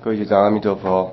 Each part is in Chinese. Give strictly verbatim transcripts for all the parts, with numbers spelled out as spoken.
各位学长，阿弥陀佛。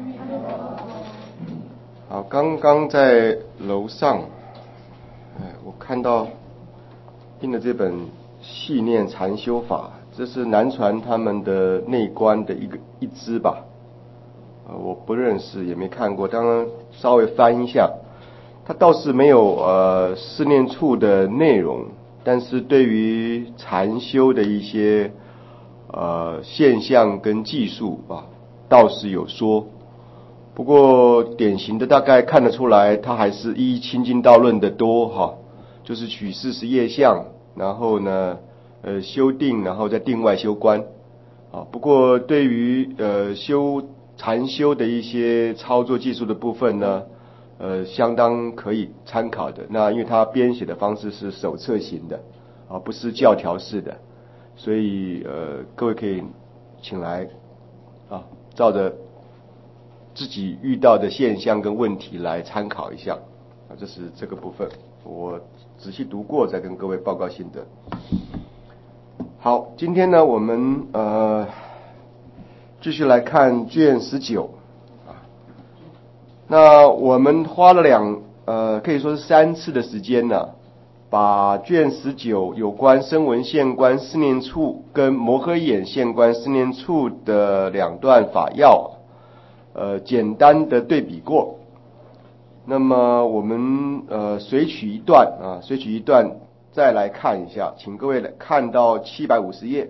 好，刚刚在楼上，哎，我看到印的这本《细念禅修法》，这是南传他们的内观的一个一支吧，呃，我不认识，也没看过，刚刚稍微翻一下，它倒是没有呃四念处的内容，但是对于禅修的一些呃现象跟技术啊，倒是有说。不过典型的大概看得出来，它还是依清净道论的多哈，就是取四十业相，然后呢，呃修定，然后再定外修观，啊，不过对于呃修禅修的一些操作技术的部分呢，呃相当可以参考的。那因为它编写的方式是手册型的，啊不是教条式的，所以呃各位可以请来啊照着自己遇到的现象跟问题来参考一下，啊，这是这个部分，我仔细读过再跟各位报告心得。好，今天呢，我们呃继续来看卷十九啊。那我们花了两呃可以说是三次的时间呢，把卷十九有关声闻现观四念处跟摩诃眼现观四念处的两段法要。呃，简单的对比过。那么我们呃随取一段啊，随取一段再来看一下，请各位来看到七百五十页，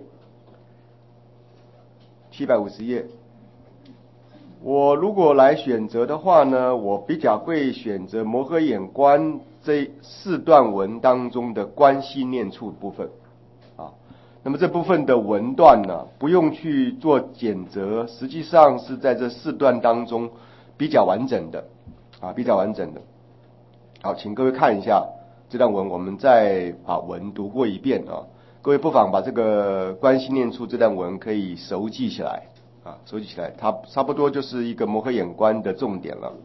七百五十页。我如果来选择的话呢，我比较会选择摩诃眼观这四段文当中的观系念处部分啊。那么这部分的文段呢，不用去做检择，实际上是在这四段当中比较完整的啊，比较完整的。好，请各位看一下这段文，我们再把文读过一遍啊。各位不妨把这个观系念处这段文可以熟记起来啊，熟记起来，它差不多就是一个摩诃眼观的重点了。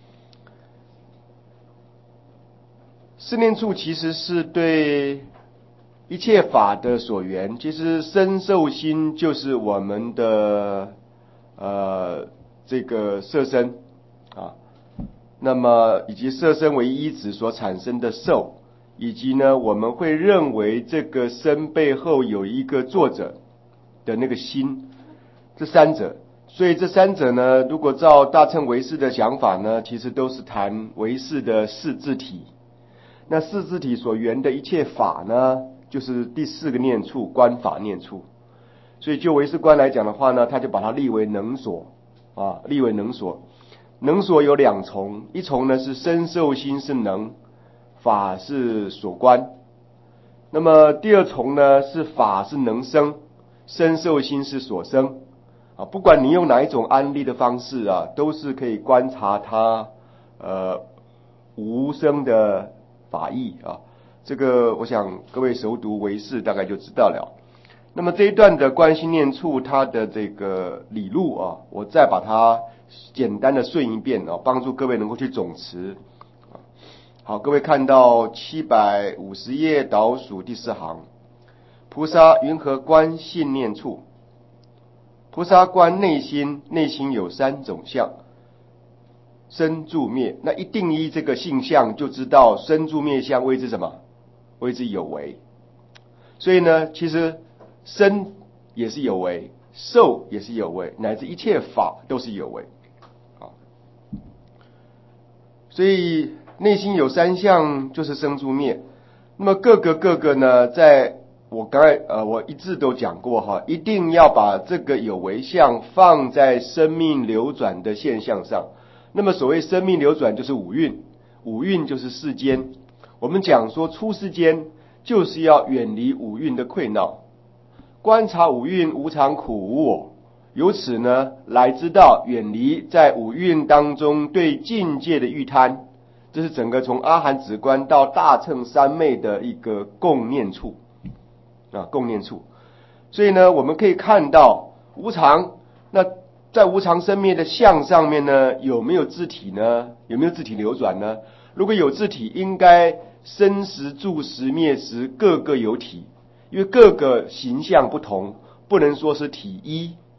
四念处其实是对一切法的所缘，其实身受心就是我们的呃这个色身啊，那么以及色身为依止所产生的受，以及呢我们会认为这个身背后有一个作者的那个心，这三者。所以这三者呢，如果照大乘唯识的想法呢，其实都是谈唯识的四自体。那四自体所缘的一切法呢，就是第四个念处，观法念处。所以就唯识观来讲的话呢，他就把它立为能所啊，立为能所。能所有两重，一重呢是身受心是能，法是所观。那么第二重呢是法是能生，身受心是所生。啊，不管你用哪一种安立的方式啊，都是可以观察它呃无生的法义啊。这个我想各位熟读唯识大概就知道了。那么这一段的观系念处它的这个理路啊，我再把它简单的顺一遍啊，帮助各位能够去总持。好，各位看到七百五十页倒数第四行，菩萨云何观信念处？菩萨观内心，内心有三种相，生住灭。那一定义这个性相，就知道生住灭相谓之什么？谓之有为。所以呢，其实生也是有为，受也是有为，乃至一切法都是有为。啊，所以内心有三相，就是生住灭。那么各个各个呢，在我刚才呃，我一直都讲过哈，一定要把这个有为相放在生命流转的现象上。那么所谓生命流转，就是五蕴，五蕴就是世间。我们讲说出世间，就是要远离五蕴的溃闹，观察五蕴无常苦无我，由此呢来知道远离在五蕴当中对境界的欲贪。这是整个从阿含止观到大乘三昧的一个共念处啊，共念处。所以呢，我们可以看到无常，那在无常生灭的相上面呢，有没有自体呢？有没有自体流转呢？如果有自体，应该生时住时灭时各个有体，因为各个形象不同，不能说是体一。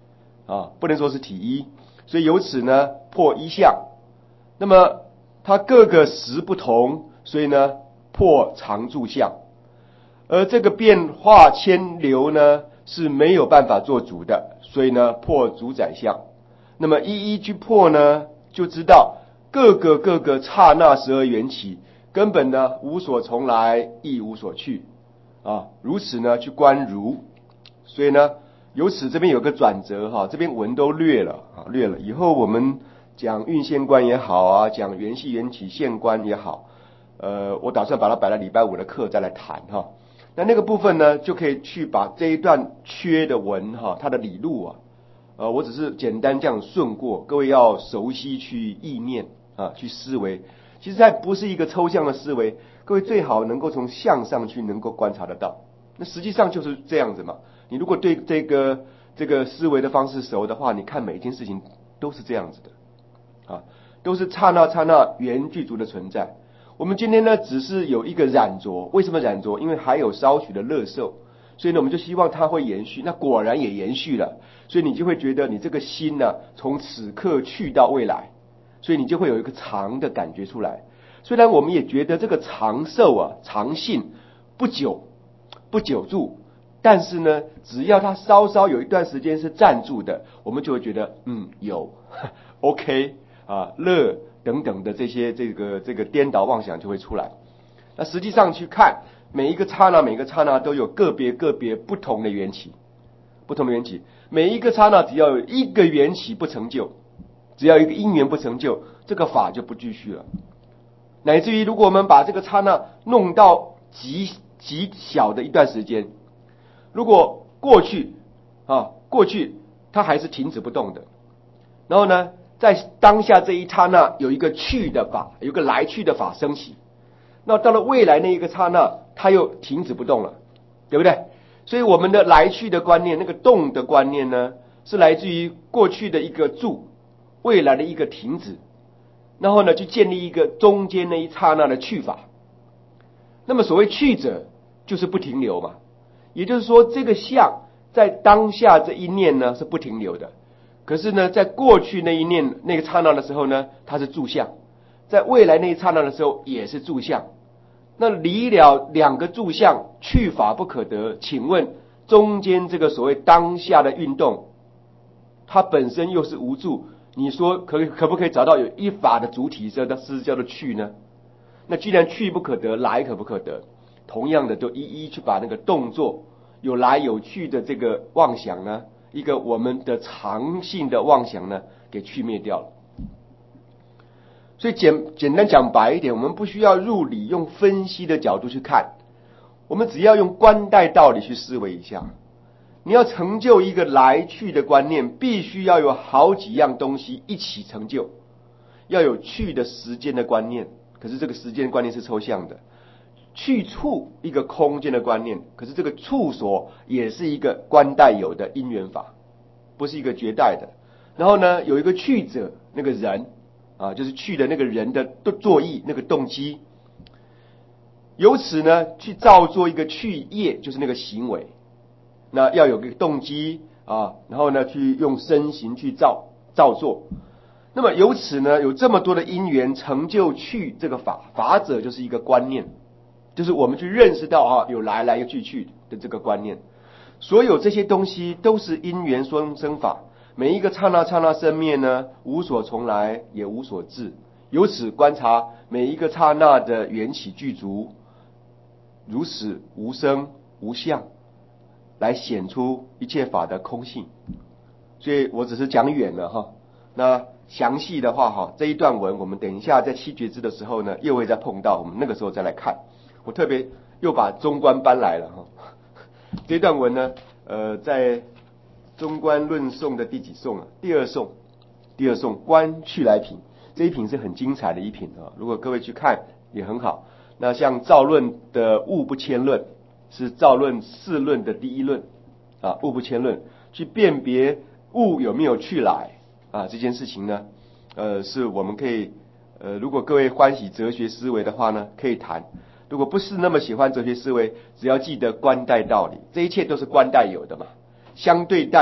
啊，不能说是体一，所以由此呢破一相。那么它各个时不同，所以呢破常住相。而这个变化牵流呢是没有办法做主的，所以呢破主宰相。那么一一去破呢，就知道各个各个刹那十二缘起根本呢无所从来，亦无所去啊，如此呢去观如。所以呢由此这边有个转折哈，这边文都略了啊，略了。以后我们讲运现观也好啊，讲缘系缘起现观也好，呃，我打算把它摆在礼拜五的课再来谈哈。那那个部分呢，就可以去把这一段缺的文哈，它的理路啊，呃，我只是简单这样顺过，各位要熟悉去意念啊，去思维。其实它不是一个抽象的思维，各位最好能够从相上去能够观察得到。那实际上就是这样子嘛。你如果对这个这个思维的方式熟的话，你看每一件事情都是这样子的啊，都是刹那刹那缘具足的存在。我们今天呢只是有一个染着，为什么染着？因为还有稍许的乐受，所以呢我们就希望它会延续。那果然也延续了，所以你就会觉得你这个心呢从此刻去到未来，所以你就会有一个长的感觉出来。虽然我们也觉得这个长寿啊长信不久不久住，但是呢只要它稍稍有一段时间是暂住的，我们就会觉得嗯有OK 啊乐等等的这些这个这个颠倒妄想就会出来。那实际上去看每一个刹那每一个刹那都有个别个别不同的缘起，不同的缘起，每一个刹那只要有一个缘起不成就，只要一个因缘不成就，这个法就不继续了。乃至于如果我们把这个刹那弄到极极小的一段时间，如果过去啊过去它还是停止不动的，然后呢在当下这一刹那有一个去的法，有一个来去的法升起，那到了未来那一个刹那它又停止不动了，对不对？所以我们的来去的观念，那个动的观念呢，是来自于过去的一个住，未来的一个停止，然后呢去建立一个中间那一刹那的去法。那么所谓去者就是不停留嘛，也就是说这个相在当下这一念呢是不停留的，可是呢在过去那一念那个刹那的时候呢它是住相，在未来那一刹那的时候也是住相。那离了两个住相，去法不可得，请问中间这个所谓当下的运动，它本身又是无住，你说可可不可以找到有一法的主体这是叫做去呢？那既然去不可得，来可不可得？同样的，就一一去把那个动作有来有去的这个妄想呢，一个我们的常性的妄想呢，给去灭掉了。所以简简单讲白一点，我们不需要入理用分析的角度去看，我们只要用观待道理去思维一下。你要成就一个来去的观念，必须要有好几样东西一起成就，要有去的时间的观念，可是这个时间观念是抽象的；去处一个空间的观念，可是这个处所也是一个观待有的因缘法，不是一个绝代的。然后呢，有一个去者，那个人啊，就是去的那个人的作意，那个动机，由此呢去造作一个去业，就是那个行为。那要有个动机啊，然后呢去用身形去造造作。那么由此呢有这么多的因缘成就去这个法，法者就是一个观念，就是我们去认识到啊有来来有去去的这个观念。所有这些东西都是因缘双生法，每一个刹那刹那生灭呢无所从来也无所至，由此观察每一个刹那的缘起具足，如此无生无相，来显出一切法的空性。所以我只是讲远了哈，那详细的话哈，这一段文我们等一下在七觉支的时候呢又会再碰到，我们那个时候再来看。我特别又把中观搬来了哈，这段文呢呃在中观论颂的第几颂啊？第二颂，第二颂观去来品，这一品是很精彩的一品啊，如果各位去看也很好。那像造论的物不迁论，是造论四论的第一论啊，物不迁论去辨别物有没有去来啊，这件事情呢，呃，是我们可以呃，如果各位欢喜哲学思维的话呢，可以谈；如果不是那么喜欢哲学思维，只要记得观待道理，这一切都是观待有的嘛，相对待的。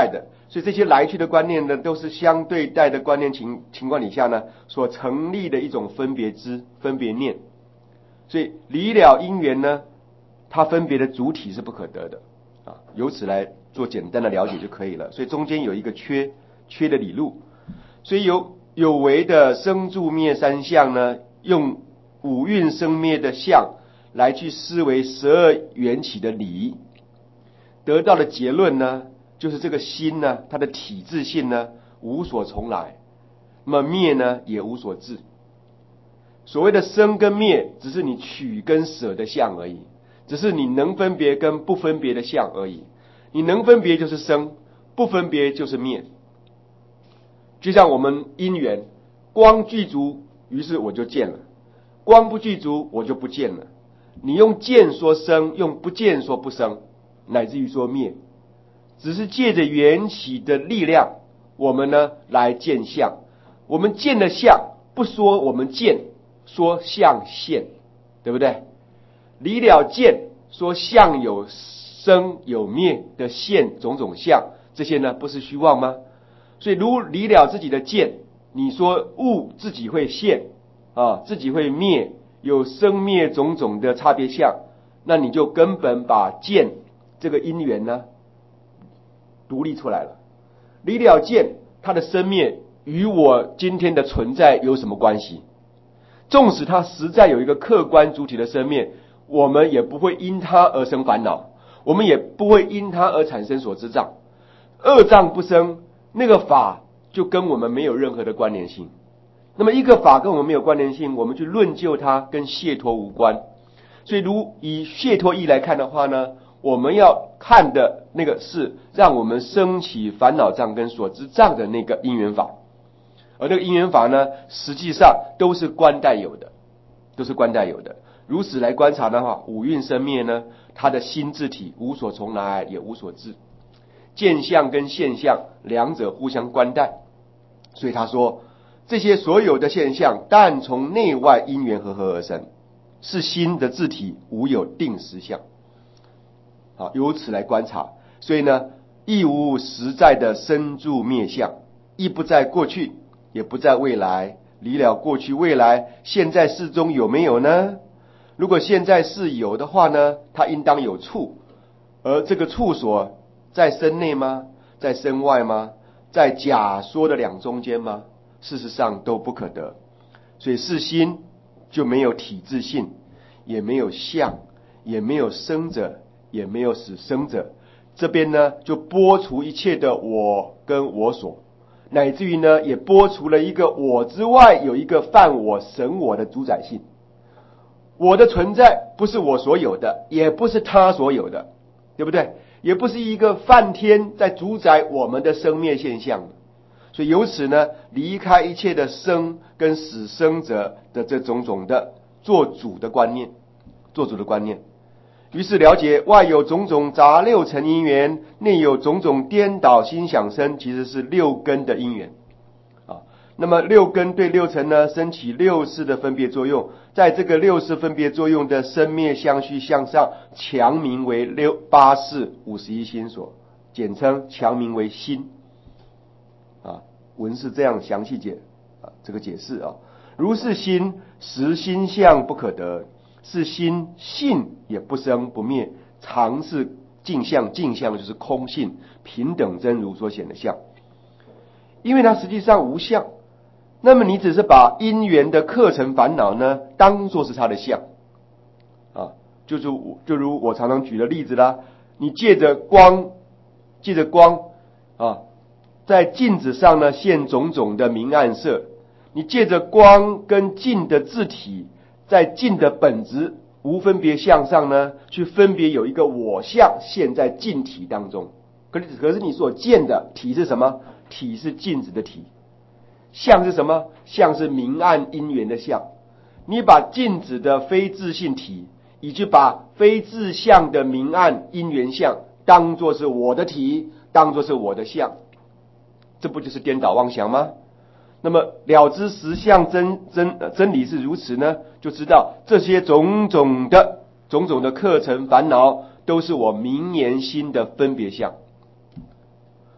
所以这些来去的观念呢，都是相对待的观念情情况底下呢，所成立的一种分别知、分别念。所以离了因缘呢，它分别的主体是不可得的啊，由此来做简单的了解就可以了。所以中间有一个缺缺的理路，所以有有为的生住灭三相呢，用五蕴生灭的相来去思维十二缘起的理，得到的结论呢，就是这个心呢，它的体质性呢无所从来，那么灭呢也无所至。所谓的生跟灭，只是你取跟舍的相而已，只是你能分别跟不分别的相而已。你能分别就是生，不分别就是灭。就像我们因缘，光具足，于是我就见了；光不具足，我就不见了。你用见说生，用不见说不生，乃至于说灭，只是借着缘起的力量，我们呢来见相。我们见了相，不说我们见，说相现，对不对？离了见，说相有生有灭的现种种相，这些呢不是虚妄吗？所以如离了自己的见，你说物自己会现啊，自己会灭，有生灭种种的差别相，那你就根本把见这个因缘呢独立出来了。离了见，它的生灭与我今天的存在有什么关系？纵使它实在有一个客观主体的生灭，我们也不会因它而生烦恼，我们也不会因它而产生所知障。二障不生，那个法就跟我们没有任何的关联性。那么一个法跟我们没有关联性，我们去论就它，跟解脱无关。所以如以解脱义来看的话呢，我们要看的那个是让我们升起烦恼障跟所知障的那个因缘法。而这个因缘法呢，实际上都是观待有的，都是观待有的。如此来观察的话，五蕴生灭呢，它的心智体无所从来，也无所至。见相跟现象两者互相观待，所以他说这些所有的现象，但从内外因缘和合而生，是心的自体，无有定实相。好，由此来观察，所以呢，亦无实在的生住灭相，亦不在过去，也不在未来。离了过去未来，现在世中有没有呢？如果现在是有的话呢，它应当有处，而这个处所在身内吗？在身外吗？在假说的两中间吗？事实上都不可得。所以是心就没有体质性，也没有相，也没有生者，也没有死生者。这边呢就剥除一切的我跟我所，乃至于呢也剥除了一个我之外有一个犯我神我的主宰性。我的存在不是我所有的，也不是他所有的，对不对？也不是一个梵天在主宰我们的生灭现象。所以由此呢，离开一切的生跟死生者的这种种的做主的观念，做主的观念。于是了解外有种种杂六尘因缘，内有种种颠倒心想生，其实是六根的因缘啊。那么六根对六尘呢，升起六识的分别作用，在这个六识分别作用的生灭相续向上，强名为六八识五十一心所，简称强名为心啊。文是这样详细解啊，这个解释啊，如是心实心相不可得，是心性也不生不灭，常是镜相，镜相就是空性，平等真如所显的相，因为它实际上无相。那么你只是把因缘的课程烦恼呢，当作是它的相啊，就是就如我常常举的例子啦，你借着光，借着光啊，在镜子上呢现种种的明暗色，你借着光跟镜的自体，在镜的本质无分别相上呢，去分别有一个我相现在镜体当中。可是可是你所见的体是什么？体是镜子的体。相是什么？相是明暗因缘的相。你把镜子的非自性体，以及把非自相的明暗因缘相当作是我的体，当作是我的相，这不就是颠倒妄想吗？那么了知实相真真真理是如此呢，就知道这些种种的种种的课程烦恼，都是我明言心的分别相。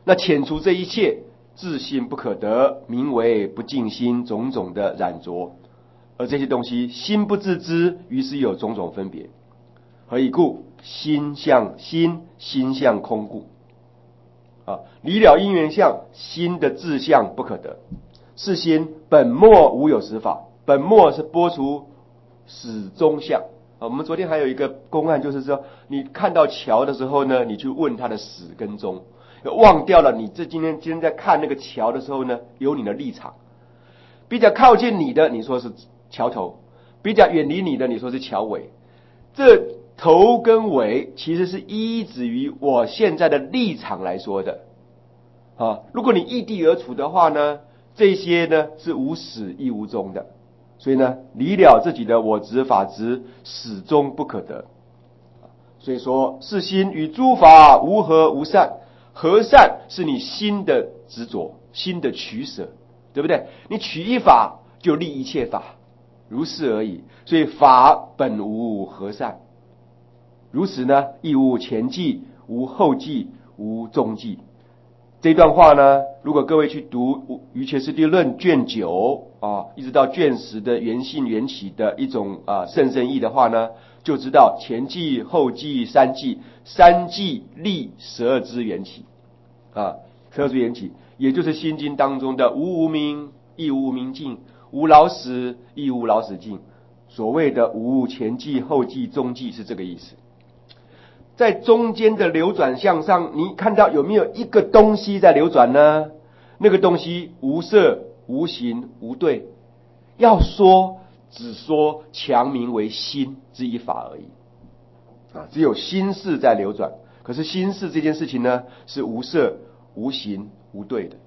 那遣除这一切自心不可得，名为不净心，种种的染着。而这些东西心不自知，于是有种种分别。何以故？心相心，心相空故。啊，离了因缘相，心的自相不可得。是心本末无有实法，本末是拨除始终相。啊，我们昨天还有一个公案，就是说，你看到桥的时候呢，你去问它的始跟终，忘掉了你这今天今天在看那个桥的时候呢，有你的立场。比较靠近你的，你说是桥头；比较远离你的，你说是桥尾。这头跟尾其实是依止于我现在的立场来说的。啊，如果你异地而处的话呢，这些呢是无始亦无终的。所以呢，离了自己的我执法执，始终不可得。所以说，是心与诸法无合无善。合善是你心的执着，心的取舍，对不对？你取一法就立一切法，如是而已。所以法本无合善，如此呢，亦无前记，无后记，无中记。这段话呢，如果各位去读《瑜伽师地论》卷九啊，一直到卷十的缘性缘起的一种啊甚深义的话呢，就知道前记、后记、三记，三记立十二支缘起啊，十二支缘起，也就是心经当中的无无明，亦无无明尽；无老死，亦无老死尽。所谓的无前记、后记、中记是这个意思。在中间的流转向上，你看到有没有一个东西在流转呢？那个东西无色、无形、无对。要说，只说强名为心之一法而已。啊，只有心事在流转。可是心事这件事情呢，是无色、无形、无对的。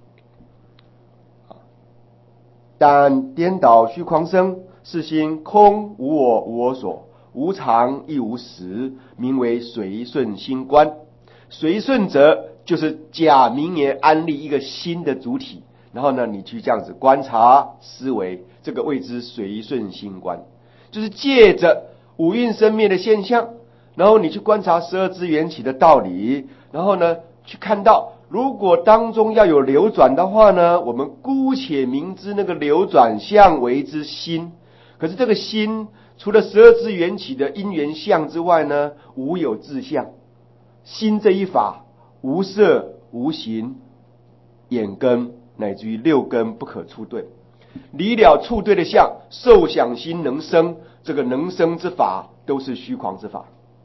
但颠倒虚诳生，是心空无我无我所。无常亦无实，名为随顺心观。随顺者就是假名言安立一个新的主体，然后呢，你去这样子观察思维，这个谓之随顺心观，就是借着五蕴生灭的现象，然后你去观察十二支缘起的道理，然后呢，去看到如果当中要有流转的话呢，我们姑且明知那个流转相为之心，可是这个心除了十二支缘起的因缘相之外呢，无有自相。心这一法，无色无形，眼根乃至于六根不可触对。离了触对的相，受想心能生，这个能生之法都是虚诳之法。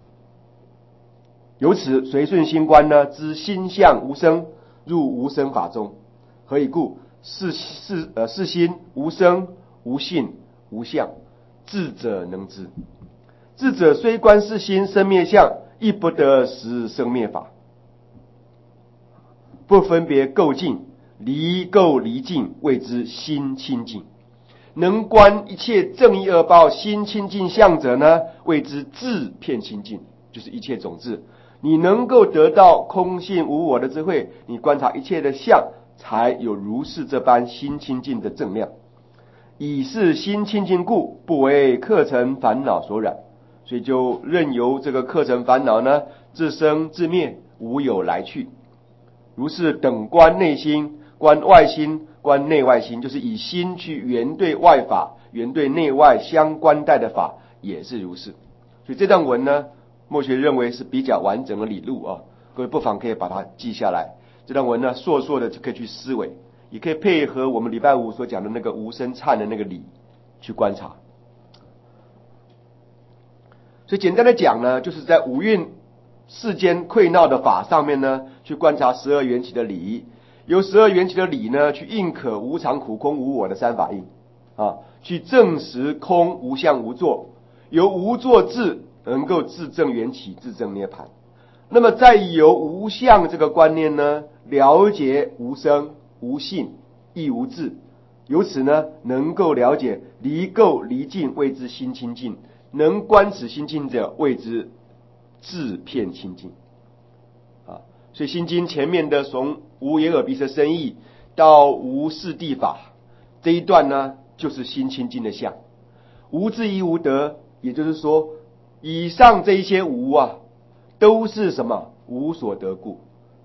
由此随顺心观呢，知心相无生，入无生法中。何以故？是是呃是心无生无性无相。智者能知，智者虽观是心生灭相，亦不得实生灭法。不分别垢净，离垢离净，谓之心清净。能观一切正义恶报心清净相者呢，谓之智片清净，就是一切种智。你能够得到空性无我的智慧，你观察一切的相，才有如是这般心清净的正量。以是心清净故，不为客尘烦恼所染，所以就任由这个客尘烦恼呢自生自灭，无有来去。如是等观内心、观外心、观内外心，就是以心去圆对外法、圆对内外相关待的法，也是如是。所以这段文呢，墨学认为是比较完整的理路啊，各位不妨可以把它记下来。这段文呢，硕硕的就可以去思维。也可以配合我们礼拜五所讲的那个无生忏的那个理去观察。所以简单的讲呢，就是在五蕴世间溃闹的法上面呢，去观察十二缘起的理，由十二缘起的理呢，去印可无常、苦、空、无我的三法印啊，去证实空无相无作，由无作智能够自证缘起，自证涅槃。那么再由无相这个观念呢，了解无生无性亦无智，由此呢，能够了解离垢离净，谓之心清净。能观此心净者，谓之智片清净。啊，所以心经前面的从无眼耳鼻舌身意到无四谛法这一段呢，就是心清净的相。无智亦无得，也就是说，以上这一些无啊，都是什么？无所得故。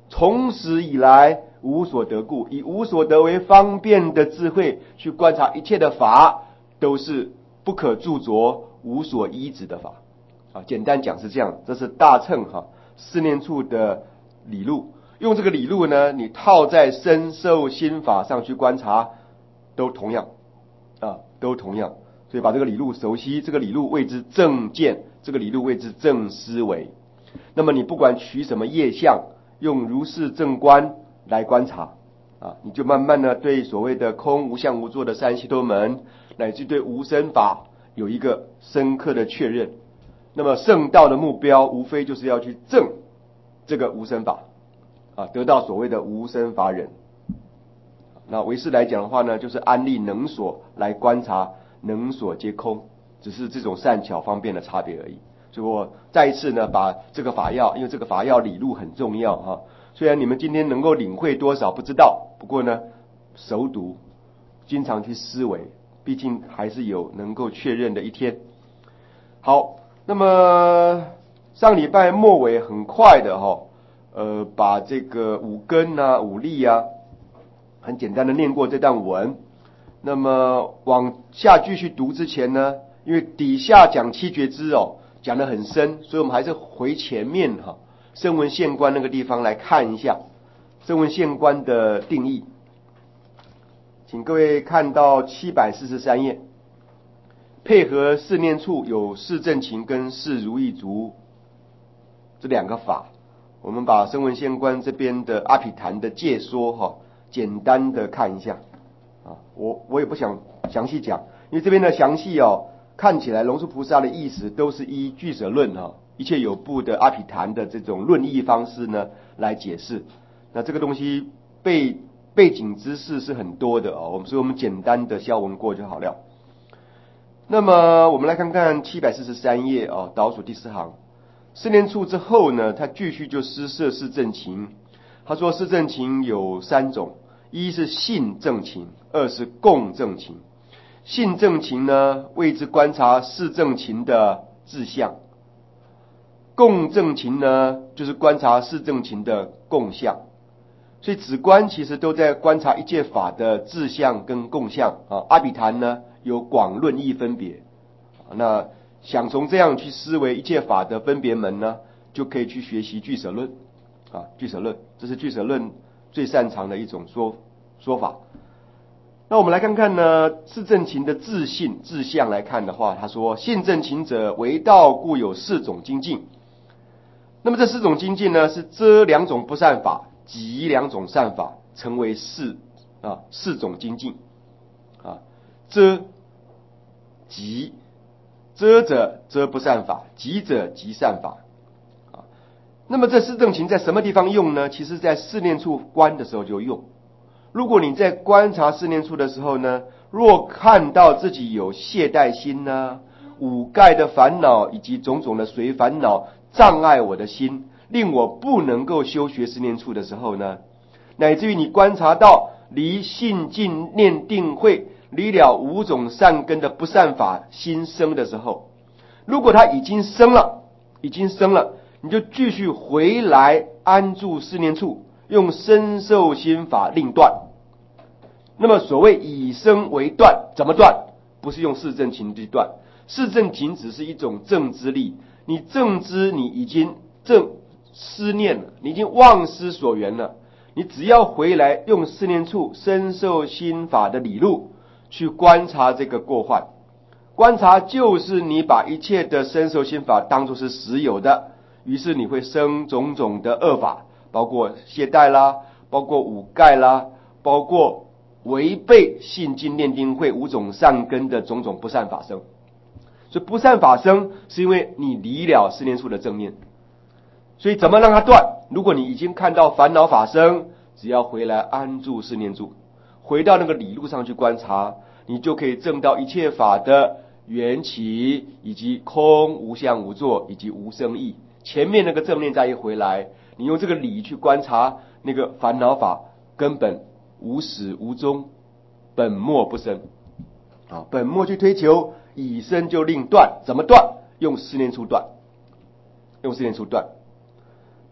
从始以来无所得故，以无所得为方便的智慧去观察一切的法，都是不可著着、无所依止的法。啊，简单讲是这样，这是大乘哈四念处的理路。用这个理路呢，你套在身受心法上去观察，都同样啊，都同样。所以把这个理路熟悉，这个理路谓之正见，这个理路谓之正思维。那么你不管取什么业相，用如是正观来观察啊，你就慢慢的对所谓的空无相无作的三悉陀门，乃至对无生法有一个深刻的确认。那么圣道的目标无非就是要去证这个无生法啊，得到所谓的无生法忍。那唯识来讲的话呢，就是安立能所来观察能所皆空，只是这种善巧方便的差别而已。所以我再一次呢，把这个法要，因为这个法要理路很重要哈。虽然你们今天能够领会多少不知道，不过呢，熟读，经常去思维，毕竟还是有能够确认的一天。好，那么上礼拜末尾很快的哈，呃，把这个五根啊、五力啊，很简单的念过这段文。那么往下继续读之前呢，因为底下讲七觉支哦，讲得很深，所以我们还是回前面哈，声闻现观那个地方来看一下声闻现观的定义。请各位看到七百四十三页，配合四念处有四正勤跟四如意足这两个法，我们把声闻现观这边的阿毗昙的介说哈，简单的看一下啊，我我也不想详细讲，因为这边的详细哦，看起来龙树菩萨的意思都是依俱舍论哈，一切有部的阿毗昙的这种论义方式呢来解释。那这个东西背背景知识是很多的哦，我们所以我们简单的消文过就好了。那么我们来看看七百四十三页哦，倒数第四行，四念处之后呢，他继续就施设四正勤。他说四正勤有三种，一是信正勤，二是共正勤。信正勤呢，谓之观察四正勤的志相；共正勤呢，就是观察四正勤的共相。所以止观其实都在观察一切法的志相跟共相啊。阿毗昙呢有广论义分别，那想从这样去思维一切法的分别门呢，就可以去学习俱舍论啊，俱舍论这是俱舍论最擅长的一种说说法。那我们来看看呢，四正勤的自信志相来看的话，他说信正勤者为道故有四种精进。那么这四种精进呢，是遮两种不善法及两种善法，成为四啊四种精进啊，遮即遮者遮不善法，即者即善法啊。那么这四正勤在什么地方用呢？其实在四念处观的时候就用。如果你在观察四念处的时候呢，若看到自己有懈怠心呢、啊、五盖的烦恼以及种种的随烦恼障碍我的心，令我不能够修学四念处的时候呢，乃至于你观察到离信净念定慧离了五种善根的不善法心生的时候，如果它已经生了，已经生了，你就继续回来安住四念处，用身受心法令断。那么所谓以身为断，怎么断？不是用四正勤去断，四正勤只是一种正知力，你正知你已经正思念了，你已经忘失所缘了，你只要回来用四念处身受心法的理路去观察这个过患。观察就是你把一切的身受心法当作是实有的，于是你会生种种的恶法，包括懈怠啦，包括五盖啦，包括违背信净念定慧五种善根的种种不善法生。所以不善法生是因为你离了四念处的正念。所以怎么让它断？如果你已经看到烦恼法生，只要回来安住四念处，回到那个理路上去观察，你就可以证到一切法的缘起，以及空无相无作，以及无生义。前面那个正念再一回来，你用这个理去观察那个烦恼法根本无始无终，本末不生啊！本末去推求，以生就令断，怎么断？用四念处断，用四念处断。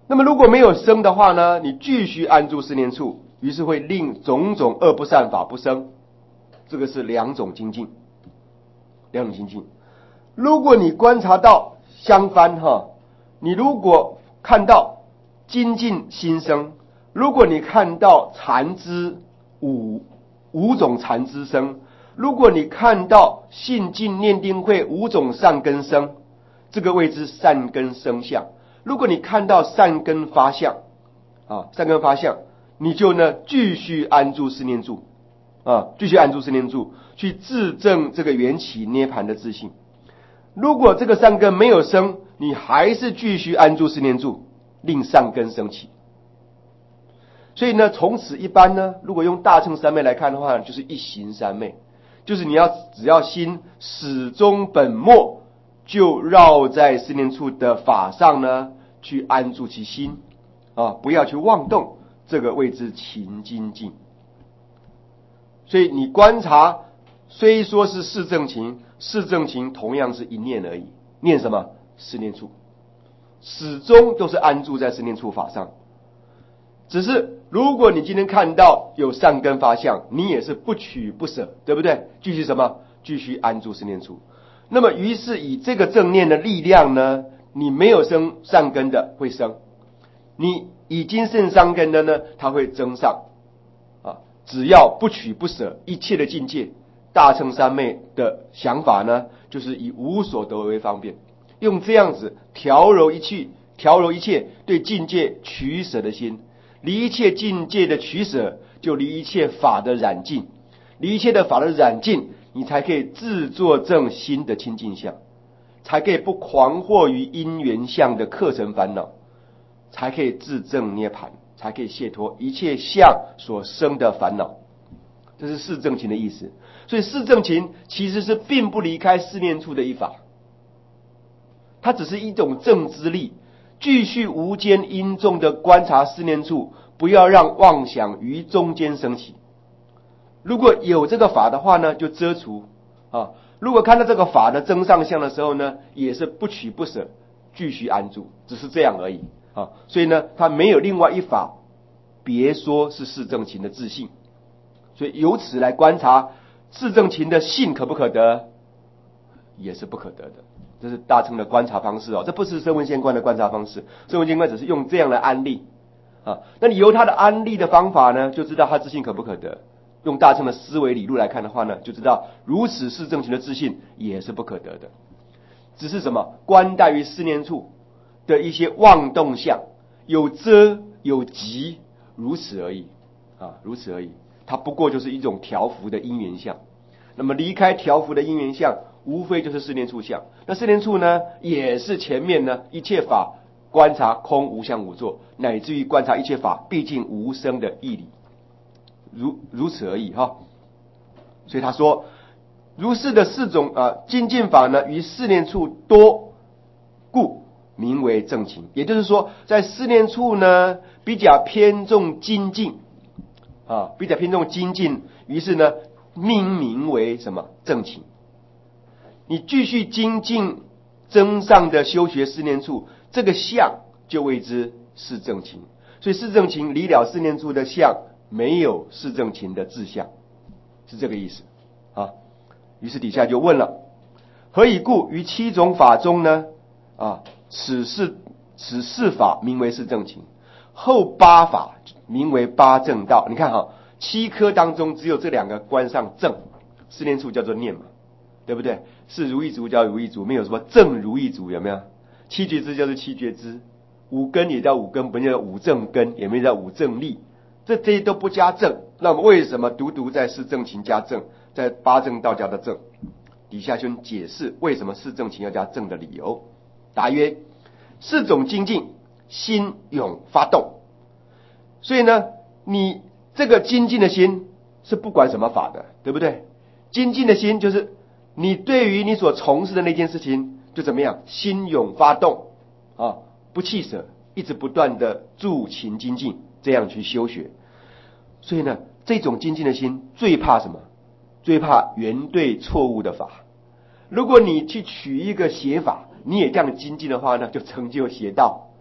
那么如果没有生的话呢，你继续安住四念处，于是会令种种恶不善法不生。这个是两种精进，两种精进。如果你观察到相反哈，你如果看到精进心生，如果你看到禅知五五种禅知生，如果你看到信净念定慧五种善根生，这个谓之善根生相。如果你看到善根发相啊，善根发相，你就呢继续安住四念住啊，继续安住四念住，去自证这个缘起涅盘的自性。如果这个善根没有生，你还是继续安住四念住，令善根升起。所以呢，从此一般呢，如果用大乘三昧来看的话，就是一行三昧，就是你要只要心始终本末，就绕在四念处的法上呢，去安住其心啊，不要去妄动，这个谓之勤精进。所以你观察，虽说是四正勤，四正勤同样是一念而已，念什么？四念处，始终都是安住在四念处法上。只是如果你今天看到有善根发相，你也是不取不舍，对不对？继续什么？继续安住四念处。那么于是以这个正念的力量呢，你没有生善根的会生，你已经生善根的呢，它会增上啊。只要不取不舍一切的境界，大乘三昧的想法呢，就是以无所得为方便，用这样子调柔一切调柔一切对境界取舍的心，离一切境界的取舍，就离一切法的染净，离一切的法的染净，你才可以自作证心的清净相，才可以不狂惑于因缘相的课程烦恼，才可以自证涅槃，才可以解脱一切相所生的烦恼。这是四正勤的意思。所以四正勤其实是并不离开四念处的一法，它只是一种正之力，继续无间因重的观察四念处，不要让妄想于中间升起。如果有这个法的话呢，就遮除啊；如果看到这个法的增上相的时候呢，也是不取不舍，继续安住，只是这样而已啊。所以呢，它没有另外一法，别说是四正勤的自性。所以由此来观察四正勤的性可不可得，也是不可得的。这是大乘的观察方式哦，这不是声闻仙观的观察方式。声闻仙观只是用这样的安立啊，那你由他的安立的方法呢，就知道他自性可不可得。用大乘的思维理路来看的话呢，就知道如此四正勤的自性也是不可得的，只是什么观待于四念处的一些妄动相，有遮有集，如此而已啊，如此而已。它不过就是一种调伏的因缘相。那么离开调伏的因缘相，无非就是四念处相。那四念处呢，也是前面呢一切法观察空无相无作，乃至于观察一切法毕竟无生的义理，如如此而已哈。所以他说，如是的四种啊精进法呢，于四念处多，故名为正勤。也就是说，在四念处呢，比较偏重精进啊，比较偏重精进，于是呢，命名为什么正勤？你继续精进增上的修学四念处，这个相就谓之四正勤。所以四正勤离了四念处的相，没有四正勤的志向，是这个意思啊。于是底下就问了：何以故？于七种法中呢？啊，此四此四法名为四正勤，后八法名为八正道。你看哈、啊，七科当中只有这两个关上正，四念处叫做念嘛，对不对？是如意足叫如意足，没有什么正如意足，有没有？七觉支就是七觉支，五根也叫五根，不叫五正根，也没叫五正力，这这些都不加正。那么为什么独独在四正勤加正，在八正道加的正？底下先解释为什么四正勤要加正的理由。答曰：四种精进，心永发动。所以呢，你这个精进的心是不管什么法的，对不对？精进的心就是你对于你所从事的那件事情，就怎么样，心永发动啊，不弃舍，一直不断的助勤精进，这样去修学。所以呢，这种精进的心最怕什么？最怕原对错误的法。如果你去取一个邪法，你也这样精进的话呢，就成就邪道，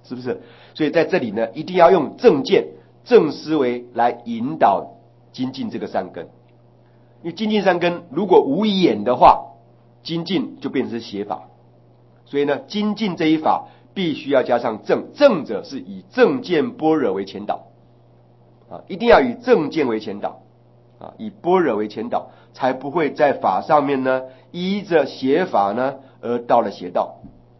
是不是？所以在这里呢，一定要用正见、正思维来引导精进这个善根。因为精进善根如果无眼的话，精进就变成是邪法。所以呢，精进这一法必须要加上正，正者是以正见般若为前导啊，一定要以正见为前导啊，以般若为前导，才不会在法上面呢依着邪法呢而到了邪道。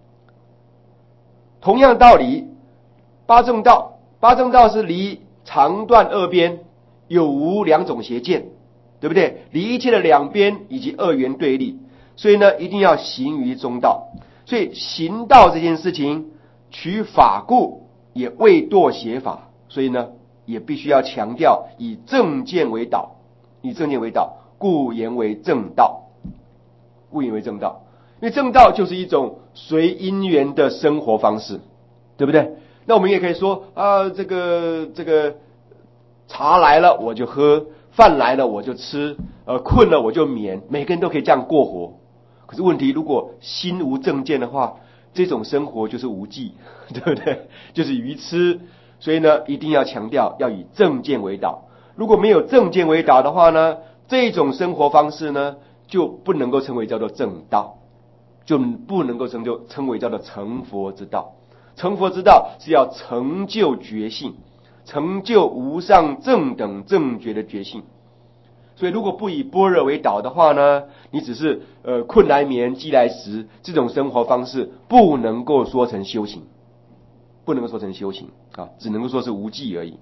同样道理，八正道，八正道是离长短二边有无两种邪见，对不对？离一切的两边以及二元对立，所以呢，一定要行于中道。所以行道这件事情，取法故，也未堕邪法，所以呢，也必须要强调以正见为导，以正见为导，故言为正道，故言为正道。因为正道就是一种随因缘的生活方式，对不对？那我们也可以说啊，这个这个茶来了我就喝，饭来了我就吃，呃，困了我就眠，每个人都可以这样过活。可是问题，如果心无正见的话，这种生活就是无记，对不对？就是愚痴。所以呢，一定要强调要以正见为导。如果没有正见为导的话呢，这种生活方式呢，就不能够称为叫做正道，就不能够称就称为叫做成佛之道。成佛之道是要成就觉性，成就无上正等正觉的觉性。所以如果不以般若为导的话呢，你只是呃困来眠饥来食，这种生活方式不能够说成修行，不能够说成修行啊，只能够说是无记而已。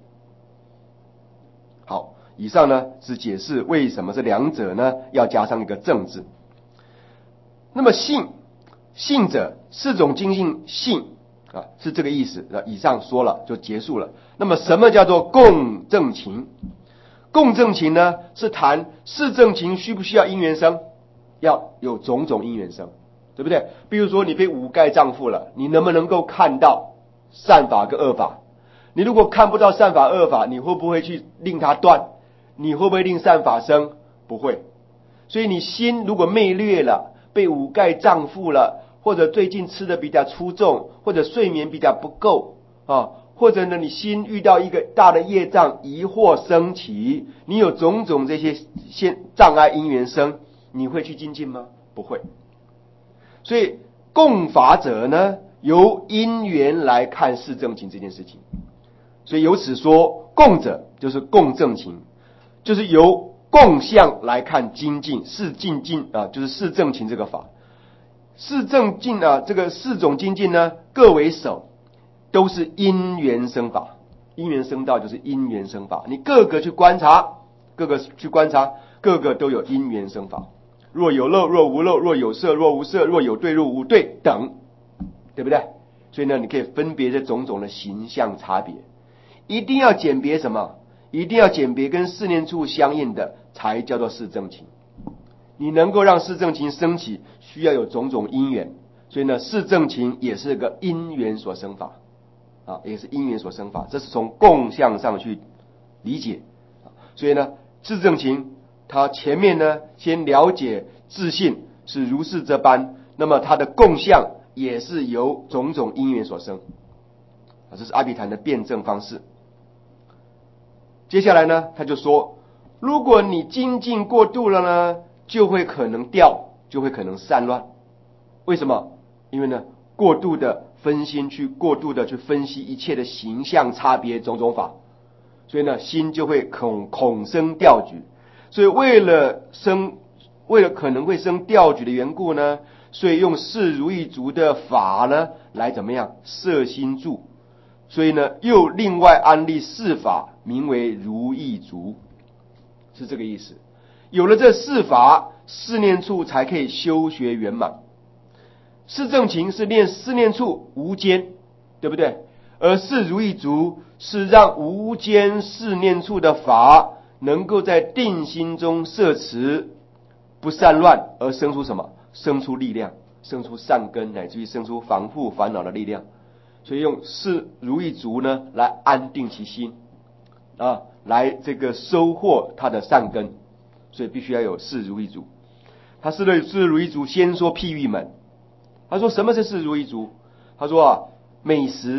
好，以上呢是解释为什么这两者呢要加上一个正字。那么性，性者四种精进性啊，是这个意思。以上说了就结束了。那么什么叫做共正情？共正情呢，是谈四正情需不需要因缘生，要有种种因缘生，对不对？比如说你被五盖障缚了，你能不能够看到善法跟恶法？你如果看不到善法恶法，你会不会去令它断？你会不会令善法生？不会。所以你心如果昧劣了，被五盖障缚了，或者最近吃的比较粗重，或者睡眠比较不够啊，或者呢，你心遇到一个大的业障，疑惑升起，你有种种这些现障碍因缘生，你会去精进吗？不会。所以共法者呢，由因缘来看四正情这件事情。所以由此说，共者就是共正情，就是由共相来看精进四精进啊，就是四正情这个法。四正进啊，这个四种精进呢，各为首，都是因缘生法。因缘生道就是因缘生法，你各个去观察，各个去观察，各个都有因缘生法。若有漏，若无漏；若有色，若无色；若有对，若无对等，对不对？所以呢，你可以分别这种种的形象差别。一定要鉴别什么？一定要鉴别跟四念处相应的，才叫做四正情。你能够让四正情升起，需要有种种因缘。所以呢，四正情也是个因缘所生法啊，也是因缘所生法。这是从共相上去理解。所以呢，四正情它前面呢先了解自性是如是这般，那么它的共相也是由种种因缘所生啊，这是阿毗昙的辩证方式。接下来呢，他就说，如果你精进过度了呢，就会可能掉，就会可能散乱。为什么？因为呢，过度的分心，去过度的去分析一切的形象差别种种法，所以呢，心就会恐恐生掉举。所以为了生，为了可能会生掉举的缘故呢，所以用四如意足的法呢，来怎么样摄心住。所以呢，又另外安立四法，名为如意足，是这个意思。有了这四法，四念处才可以修学圆满。四正情是练四念处无间，对不对？而四如意足是让无间四念处的法能够在定心中摄持，不散乱，而生出什么？生出力量，生出善根，乃至于生出防护烦恼的力量。所以用四如意足呢，来安定其心啊，来这个收获他的善根。所以必须要有四如意足。他四的四如意足先说譬喻门。他说什么是四如意足？他说啊，美食、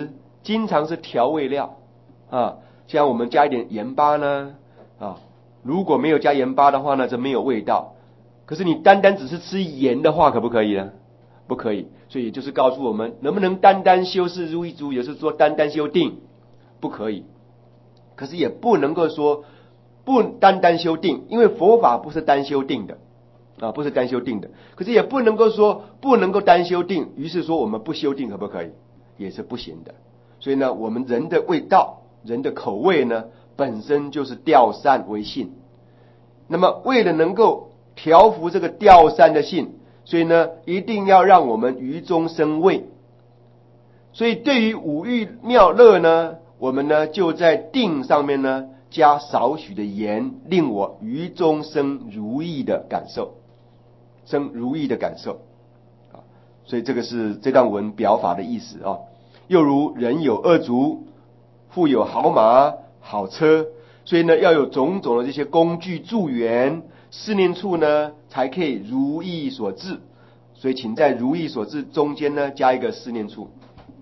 经常是调味料啊，像我们加一点盐巴呢啊，如果没有加盐巴的话呢，这没有味道。可是你单单只是吃盐的话，可不可以呢？不可以。所以就是告诉我们，能不能单单修饰如意足，也是说单单修定，不可以。可是也不能够说不单单修定，因为佛法不是单修定的啊，不是单修定的。可是也不能够说不能够单修定，于是说我们不修定可不可以？也是不行的。所以呢，我们人的味道、人的口味呢，本身就是调善为性。那么为了能够调伏这个调善的性，所以呢，一定要让我们于中生味。所以对于五欲妙乐呢，我们呢就在定上面呢加少许的盐，令我于中生如意的感受，生如意的感受啊。所以这个是这段文表法的意思啊。又如人有二足，富有好马好车，所以呢要有种种的这些工具助缘，思念处呢才可以如意所致。所以请在如意所致中间呢加一个思念处。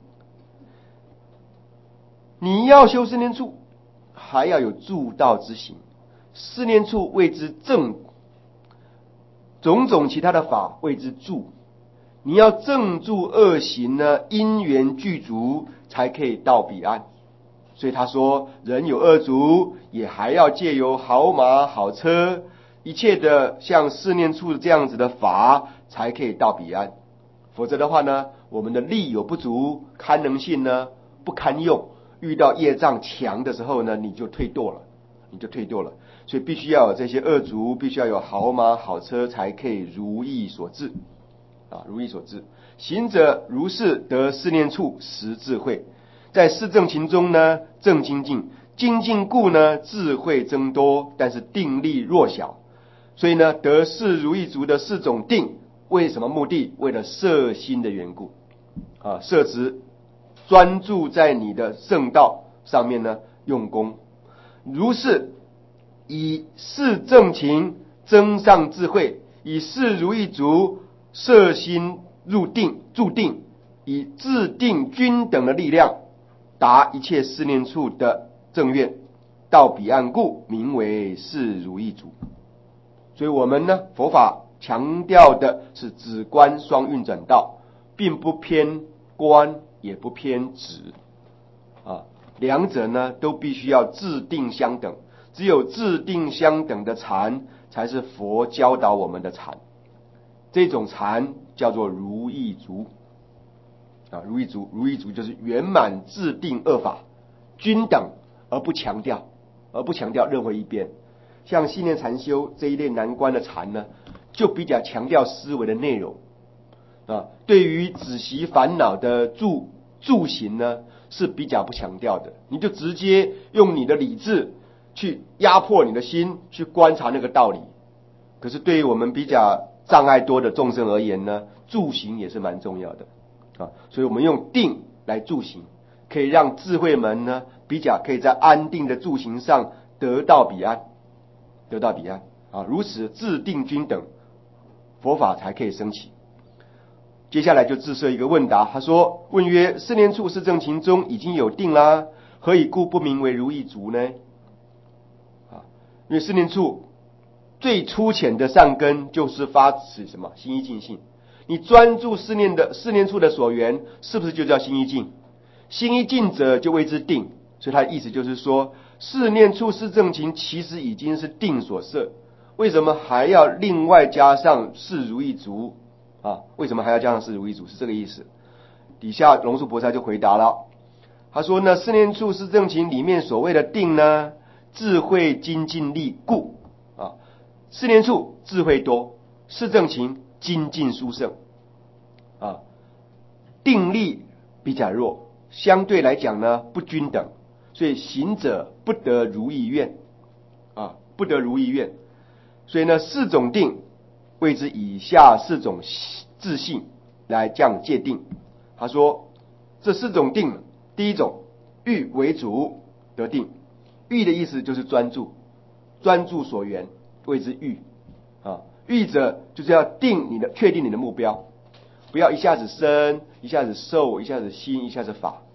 你要修思念处，还要有助道之行。思念处谓之正，种种其他的法谓之助。你要正助恶行呢，因缘具足，才可以到彼岸。所以他说，人有二足，也还要借由好马好车，一切的像思念处这样子的法，才可以到彼岸。否则的话呢，我们的力有不足，堪能性呢不堪用，遇到业障强的时候呢，你就退堕了，你就退堕了。所以必须要有这些二足，必须要有好马好车，才可以如意所致啊，如意所致。行者如是得思念处实智慧，在四正勤中呢，正精进，精进故呢，智慧增多，但是定力弱小。所以呢，得四如意足的四种定，为什么目的？为了摄心的缘故啊，摄持专注在你的圣道上面呢，用功。如是以四正勤增上智慧，以四如意足摄心入定助定，以自定均等的力量，达一切思念处的正愿，到彼岸故名为四如意足。所以我们呢，佛法强调的是止观双运转道，并不偏观也不偏止啊，两者呢都必须要自定相等，只有自定相等的禅才是佛教导我们的禅。这种禅叫做如意足啊，如意足，如意足就是圆满自定二法，均等而不强调，而不强调任何一边。像信念禅修这一类难关的禅呢，就比较强调思维的内容啊，对于止息烦恼的助助行呢是比较不强调的，你就直接用你的理智去压迫你的心，去观察那个道理。可是对于我们比较障碍多的众生而言呢，助行也是蛮重要的啊，所以我们用定来助行，可以让智慧门呢比较可以在安定的助行上得到彼岸，得到彼岸啊，如此自定均等，佛法才可以升起。接下来就自设一个问答，他说：问曰，四念处四正勤中已经有定啦，何以故不名为如意足呢？啊，因为四念处最粗浅的善根就是发起什么心一净性，你专注四念的四念处的所缘，是不是就叫心一净？心一净者就谓之定，所以他的意思就是说，四念处四正勤其实已经是定所摄，为什么还要另外加上四如意足啊？为什么还要加上四如意足？是这个意思。底下龙树菩萨就回答了，他说呢，四念处四正勤里面所谓的定呢，智慧精进力故啊，四念处智慧多，四正勤精进殊胜啊，定力比较弱，相对来讲呢不均等，所以行者不得如意愿啊，不得如意愿。所以呢，四种定谓之以下四种自性来这样界定。他说这四种定，第一种欲为主得定，欲的意思就是专注，专注所缘谓之欲啊，欲者就是要定你的确定你的目标，不要一下子生，一下子受，一下子心，一下子法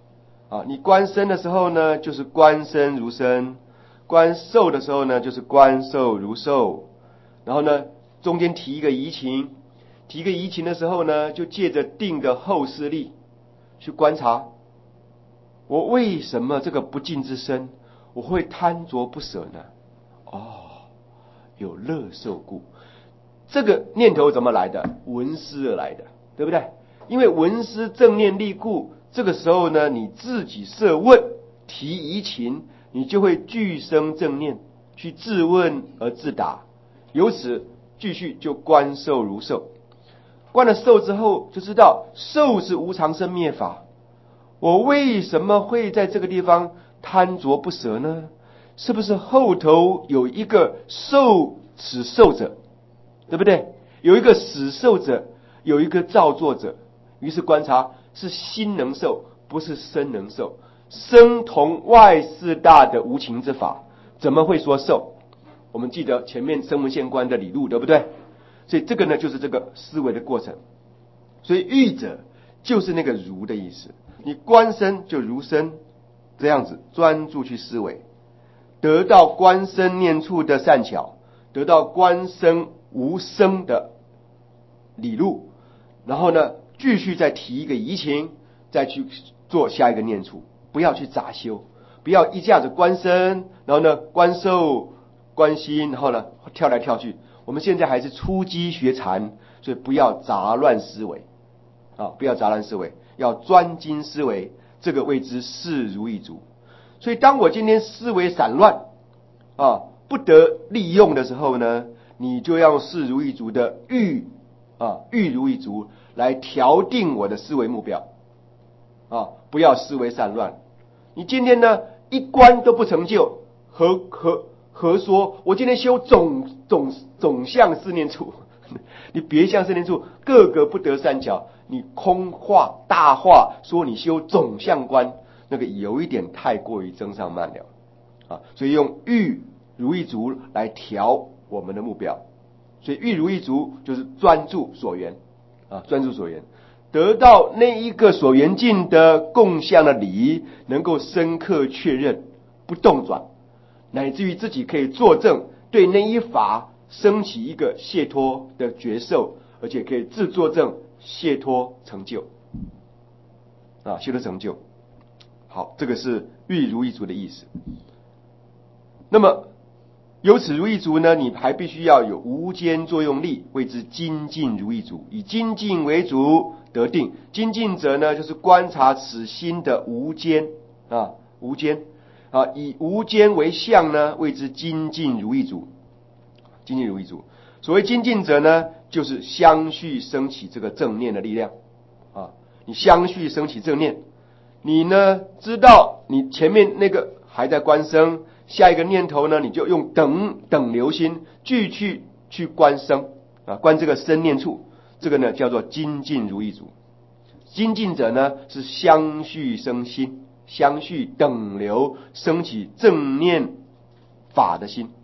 啊，你观身的时候呢，就是观身如身；观受的时候呢，就是观受如受。然后呢，中间提一个移情，提一个移情的时候呢，就借着定的后视力去观察，我为什么这个不净之身，我会贪着不舍呢？哦，有乐受故。这个念头怎么来的？闻思而来的，对不对？因为闻思正念力故，这个时候呢，你自己设问提疑情，你就会具生正念，去自问而自答，由此继续就观受如受。观了受之后，就知道受是无常生灭法，我为什么会在这个地方贪着不舍呢？是不是后头有一个受此受者，对不对？有一个始受者，有一个造作者。于是观察是心能受，不是身能受。身同外四大的无情之法，怎么会说受？我们记得前面声闻现观的理路，对不对？所以这个呢，就是这个思维的过程。所以欲者就是那个如的意思，你观身就如身，这样子专注去思维，得到观身念处的善巧，得到观身无生的理路，然后呢，继续再提一个移情，再去做下一个念处，不要去杂修，不要一下子观身，然后呢观受、观心，然后呢跳来跳去。我们现在还是初机学禅，所以不要杂乱思维啊，不要杂乱思维，要专精思维，这个谓之视如意足。所以当我今天思维散乱啊，不得利用的时候呢，你就要用视如意足的欲啊，欲如意足来调定我的思维目标啊，不要思维散乱。你今天呢一观都不成就，何何何说我今天修总总总相四念处？你别相四念处个个不得善巧，你空话大话说你修总相观，那个有一点太过于增上慢了啊。所以用欲如意足来调我们的目标。所以欲如意足就是专注所缘啊，专注所缘，得到那一个所缘境的共相的理，能够深刻确认，不动转，乃至于自己可以作证，对那一法升起一个解脱的觉受，而且可以自作证解脱成就啊，解脱成就。好，这个是欲如意足的意思。那么由此如意足呢，你还必须要有无间作用力，谓之精进如意足。以精进为主得定，精进者呢，就是观察此心的无间啊，无间啊，以无间为相呢，谓之精进如意足。精进如意足，所谓精进者呢，就是相续升起这个正念的力量啊。你相续升起正念，你呢知道你前面那个还在观生，下一个念头呢，你就用等等流心继续去观生啊，观这个生念处，这个呢叫做精进如意足。精进者呢是相续生心，相续等流升起正念法的心。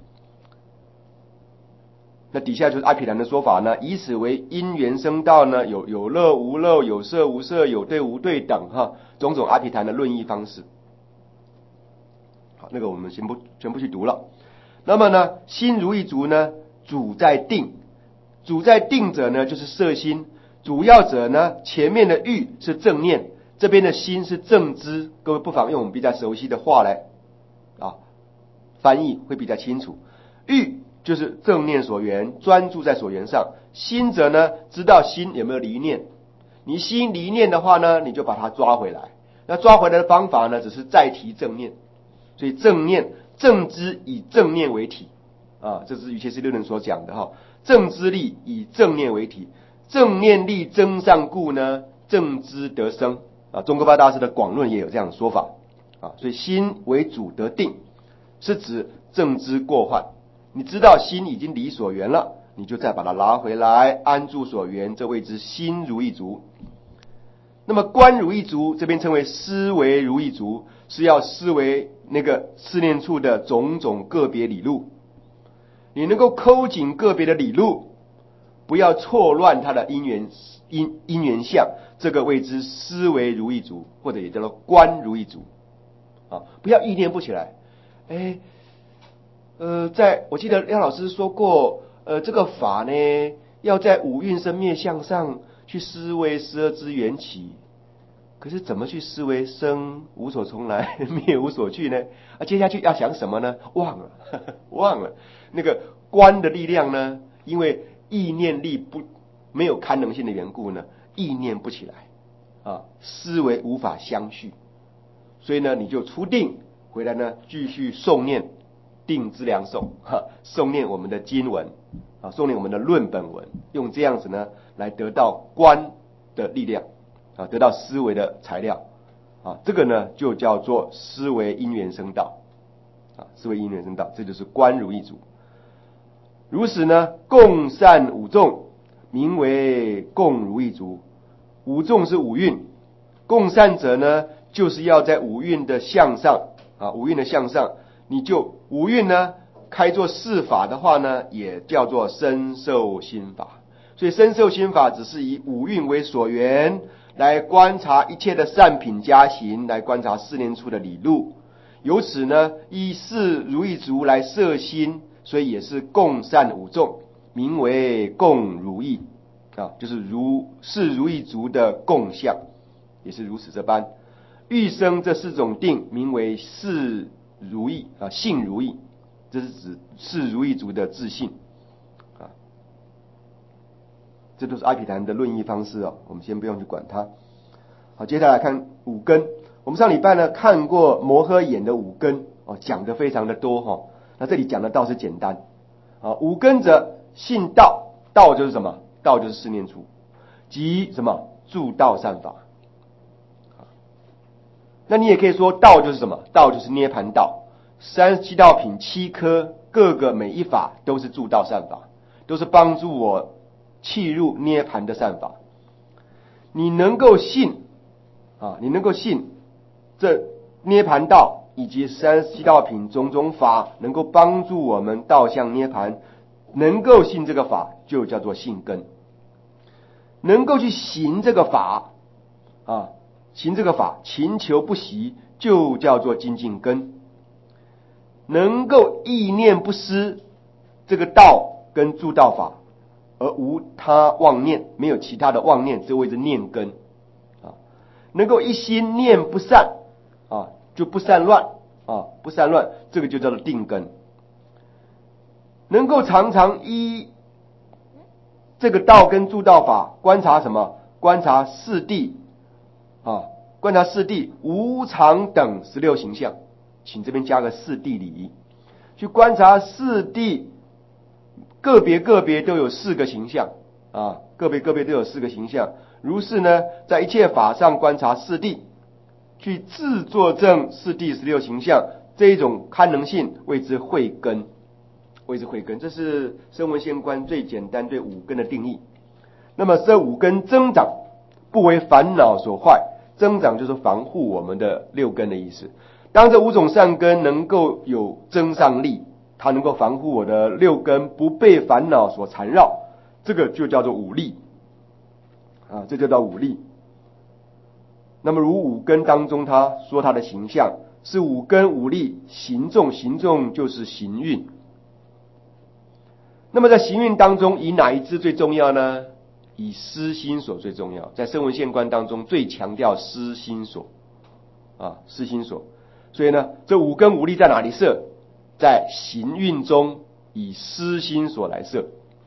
那底下就是阿毗昙的说法呢，以此为因缘生道呢，有有乐无乐，有色无色，有对无对等哈，种种阿毗昙的论议方式。好，那个我们先不全部去读了。那么呢，心如意足呢，主在定，主在定者呢就是摄心，主要者呢前面的欲是正念，这边的心是正知。各位不妨用我们比较熟悉的话来啊翻译，会比较清楚。欲就是正念所缘，专注在所缘上。心者呢，知道心有没有离念。你心离念的话呢，你就把它抓回来。那抓回来的方法呢，只是再提正念。所以正念正知以正念为体啊，这是瑜伽师六论所讲的哈。正知力以正念为体，正念力增上故呢，正知得生啊。宗喀巴大师的广论也有这样的说法啊。所以心为主得定，是指正知过患。你知道心已经离所缘了，你就再把它拉回来，安住所缘，这谓之心如意足。那么观如意足这边称为思维如意足，是要思维那个四念处的种种个别理路。你能够抠紧个别的理路， 不要错乱它的因缘因因缘相，这个谓之思维如意足，或者也叫做观如意足啊，不要意念不起来。哎，呃，在我记得廖老师说过，呃，这个法呢，要在五蕴生灭相上去思维十二支缘起。可是怎么去思维生无所从来，灭无所去呢？啊，接下去要想什么呢？忘了，呵呵忘了。那个观的力量呢？因为意念力不没有堪能性的缘故呢，意念不起来啊，思维无法相续，所以呢，你就出定回来呢，继续诵念定资粮颂，哈，诵念我们的经文啊，诵念我们的论本文，用这样子呢，来得到观的力量。啊，得到思维的材料，啊，这个呢就叫做思维因缘生道，啊，思维因缘生道，这就是观如意足。如此呢，共善五众，名为共如意足。五众是五蕴，共善者呢，就是要在五蕴的相上，啊，五蕴的相上，你就五蕴呢开作四法的话呢，也叫做身受心法。所以身受心法只是以五蕴为所缘。来观察一切的善品加行，来观察四念处的理路，由此呢，依四如意足来摄心，所以也是共善五众，名为共如意啊，就是如是如意足的共相，也是如此这般。欲生这四种定，名为四如意啊，性如意，这是指四如意足的自性啊。这都是阿毗昙的论义方式哦，我们先不用去管它。好，接下来看五根。我们上礼拜呢看过摩诃眼的五根哦，讲的非常的多哈、哦。那这里讲的倒是简单啊。五根者性道，道就是什么？道就是四念处，即什么？助道善法。那你也可以说道就是什么？道就是涅盘道。三十七道品七科，各个每一法都是助道善法，都是帮助我契入涅盘的善法。你能够信啊，你能够信这涅盘道以及三十七道品种种法能够帮助我们道向涅盘，能够信这个法就叫做信根。能够去行这个法啊，行这个法勤求不息就叫做精进根。能够意念不失这个道跟助道法，而无他妄念，没有其他的妄念，这谓之念根啊。能够一心念不散啊，就不散乱啊，不散乱，这个就叫做定根。能够常常依这个道跟助道法观察什么？观察四谛啊，观察四谛无常等十六形象，请这边加个四谛礼仪，去观察四谛。个别个别都有四个形象啊，个别个别都有四个形象。如是呢，在一切法上观察四谛，去自作证四谛十六形象，这一种堪能性谓之慧根，谓之慧根。这是声闻现观最简单对五根的定义。那么这五根增长，不为烦恼所坏，增长就是防护我们的六根的意思。当这五种善根能够有增上力，它能够防护我的六根不被烦恼所缠绕，这个就叫做五力啊，这就叫五力。那么如五根当中，他说它的形象是五根五力行众，行众就是行运。那么在行运当中，以哪一支最重要呢？以思心所最重要。在声闻现观当中，最强调思心所啊，思心所。所以呢，这五根五力在哪里设？在行运中以思心所来设。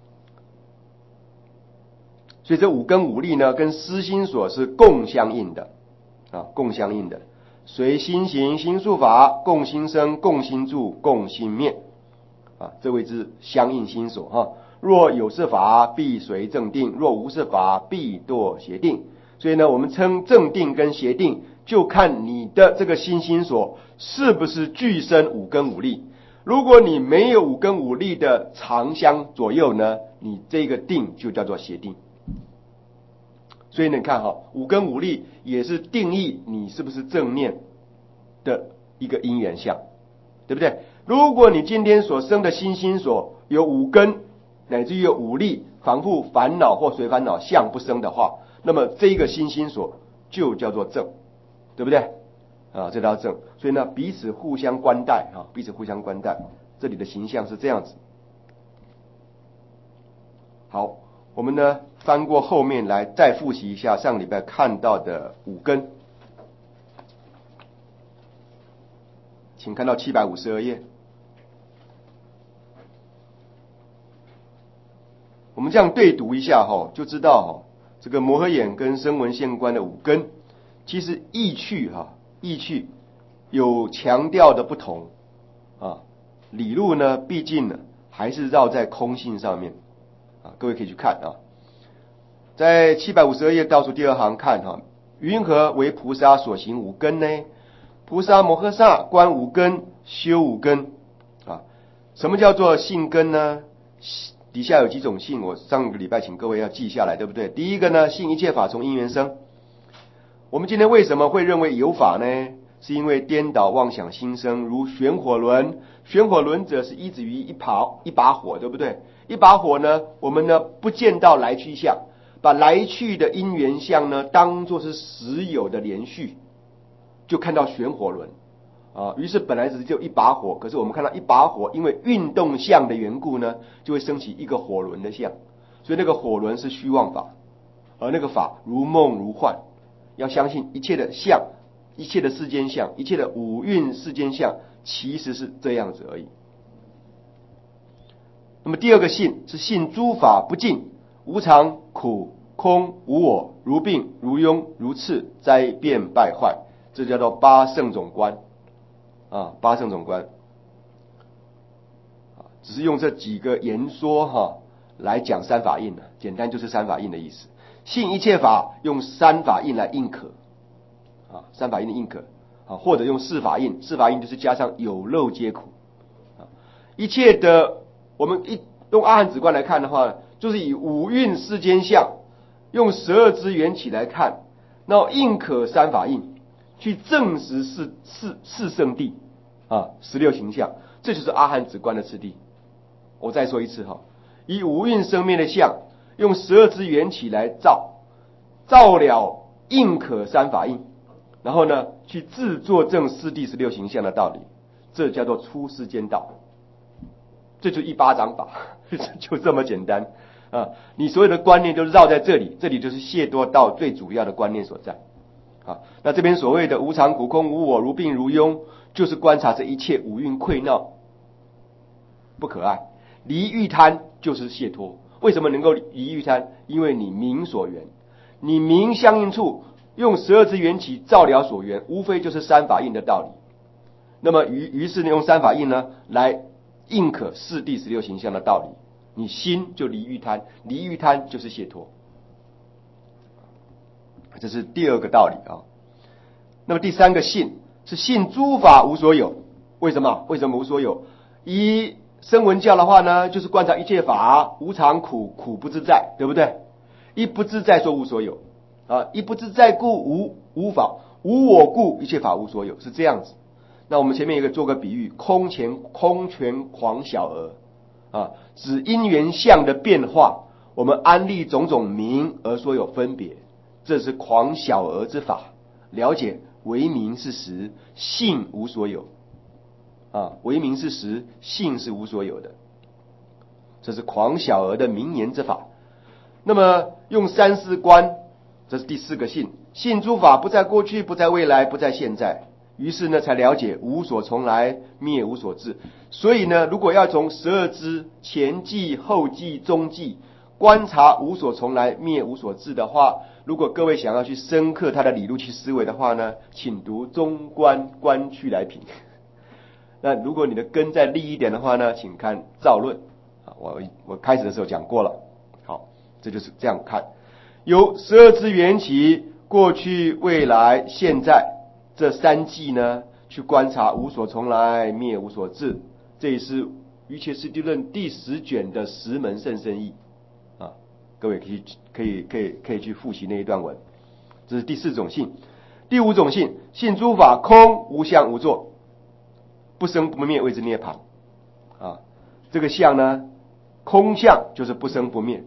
所以这五根五力呢，跟思心所是共相应的啊，共相应的。随心行心术法，共心生，共心住，共心灭啊，这谓之相应心所哈。若有是法，必随正定；若无是法，必堕邪定。所以呢，我们称正定跟邪定，就看你的这个心心所是不是具生五根五力。如果你没有五根五力的常相左右呢，你这个定就叫做邪定。所以你看哈，五根五力也是定义你是不是正念的一个因缘相，对不对？如果你今天所生的心心所有五根乃至于有五力仿佛烦恼或随烦恼相不生的话，那么这一个心心所就叫做正，对不对？啊，这叫正。所以呢，彼此互相关待啊，彼此互相关待。这里的形象是这样子。好，我们呢翻过后面来，再复习一下上礼拜看到的五根。请看到七百五十二页。我们这样对读一下哈，就知道哈，这个摩诃眼跟声闻现观的五根，其实意趣哈，意趣有强调的不同啊。理路呢，毕竟呢还是绕在空性上面啊。各位可以去看啊，在七百五十二页倒数第二行看哈，云何为菩萨所行五根呢？菩萨摩诃萨观五根，修五根啊。什么叫做性根呢？底下有几种性，我上个礼拜请各位要记下来，对不对？第一个呢，性一切法从因缘生。我们今天为什么会认为有法呢？是因为颠倒妄想心生，如旋火轮。旋火轮者是依止于一把一把火，对不对？一把火呢，我们呢不见到来去相，把来去的因缘相呢当作是实有的连续，就看到旋火轮啊。于是本来只有一把火，可是我们看到一把火，因为运动相的缘故呢，就会升起一个火轮的相，所以那个火轮是虚妄法，而那个法如梦如幻。要相信一切的相，一切的世间相，一切的五蕴世间相，其实是这样子而已。那么第二个信是信诸法不净，无常、苦、空、无我，如病、如痈、如刺、灾变、败坏，这叫做八圣种观啊，八圣种观。只是用这几个言说哈来讲三法印，简单就是三法印的意思。信一切法用三法印来印可啊，三法印的印可啊，或者用四法印，四法印就是加上有漏皆苦啊。一切的我们一用阿含止观来看的话，就是以五蕴世间相，用十二支缘起来看，那印可三法印，去证实四四四圣谛啊，十六行相，这就是阿含止观的次第。我再说一次哈，以五蕴生灭的相，用十二支缘起来造，造了印可三法印，然后呢，去自作证四谛十六行相的道理，这叫做出世间道，这就是一巴掌法，就这么简单啊！你所有的观念都绕在这里，这里就是解脱道最主要的观念所在。啊，那这边所谓的无常、苦、空、无我、如病、如痈，就是观察这一切五蕴溃闹不可爱。离欲贪就是解脱。为什么能够离欲贪？因为你明所缘，你明相应处，用十二支缘起照了所缘，无非就是三法印的道理。那么于于是呢，用三法印呢来印可四谛十六行相的道理，你心就离欲贪，离欲贪就是解脱。这是第二个道理啊。那么第三个信是信诸法无所有。为什么？为什么无所有？以声闻教的话呢，就是观察一切法无常、苦，苦不自在，对不对？一不自在说无所有啊，一不自在故无无法，无我故一切法无所有，是这样子。那我们前面有个做个比喻，空前空拳狂小儿啊，指因缘相的变化，我们安立种种名而说有分别，这是狂小儿之法。了解唯名是实，性无所有啊，唯名是实，性是无所有的，这是狂小儿的名言之法。那么用三世观，这是第四个信，信诸法不在过去，不在未来，不在现在，于是呢才了解无所从来，灭无所至。所以呢，如果要从十二支前记、后记、中记观察无所从来，灭无所至的话，如果各位想要去深刻他的理路去思维的话呢，请读中观观去来品。那如果你的根再利一点的话呢，请看造论啊，我我开始的时候讲过了。好，这就是这样看，由十二支缘起，过去、未来、现在这三季呢，去观察无所从来，灭无所至。这也是瑜伽师地论第十卷的十门甚深义啊，各位可以可以可以可以去复习那一段文。这是第四种信。第五种信，信诸法空无相无作，不生不灭谓之涅槃啊。这个相呢，空相就是不生不灭